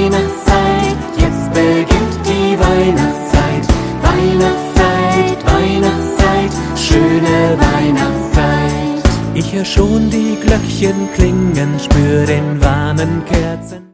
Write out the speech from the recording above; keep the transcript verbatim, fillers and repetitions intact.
Weihnachtszeit, jetzt beginnt die Weihnachtszeit. Weihnachtszeit, Weihnachtszeit, schöne Weihnachtszeit. Ich hör schon die Glöckchen klingen, spür den warmen Kerzen.